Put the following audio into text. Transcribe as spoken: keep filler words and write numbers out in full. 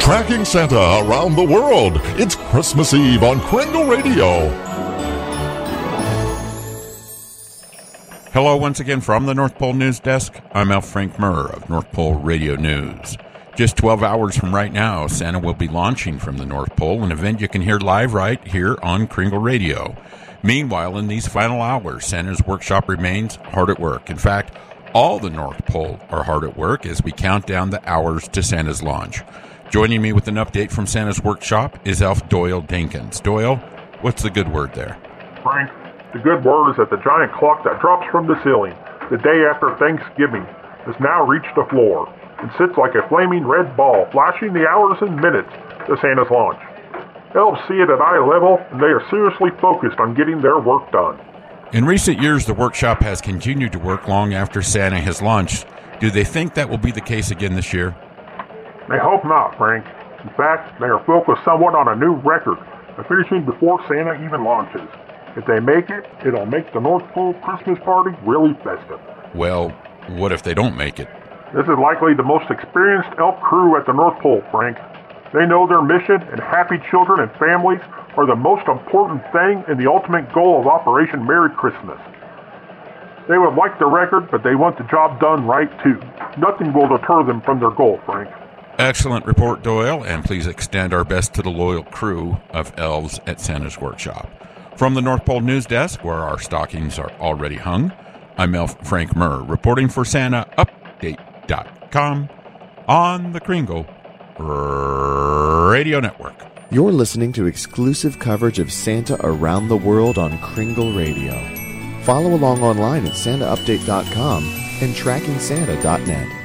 Tracking Santa around the world. It's Christmas Eve on Kringle Radio. Hello once again from the North Pole News Desk. I'm Al Frank Murr of North Pole Radio News. Just twelve hours from right now, Santa will be launching from the North Pole, an event you can hear live right here on Kringle Radio. Meanwhile, in these final hours, Santa's workshop remains hard at work. In fact, all the North Pole are hard at work as we count down the hours to Santa's launch. Joining me with an update from Santa's workshop is Elf Doyle Dinkins. Doyle, what's the good word there? Frank, the good word is that the giant clock that drops from the ceiling the day after Thanksgiving has now reached the floor and sits like a flaming red ball, flashing the hours and minutes to Santa's launch. Elves see it at eye level, and they are seriously focused on getting their work done. In recent years, the workshop has continued to work long after Santa has launched. Do they think that will be the case again this year? They hope not, Frank. In fact, they are focused somewhat on a new record of finishing before Santa even launches. If they make it, it'll make the North Pole Christmas party really festive. Well, what if they don't make it? This is likely the most experienced elf crew at the North Pole, Frank. They know their mission, and happy children and families are the most important thing and the ultimate goal of Operation Merry Christmas. They would like the record, but they want the job done right, too. Nothing will deter them from their goal, Frank. Excellent report, Doyle, and please extend our best to the loyal crew of elves at Santa's workshop. From the North Pole News Desk, where our stockings are already hung, I'm Elf Frank Murr, reporting for Santa Update dot com on the Kringle Radio Network. You're listening to exclusive coverage of Santa around the world on Kringle Radio. Follow along online at Santa Update dot com and Tracking Santa dot net.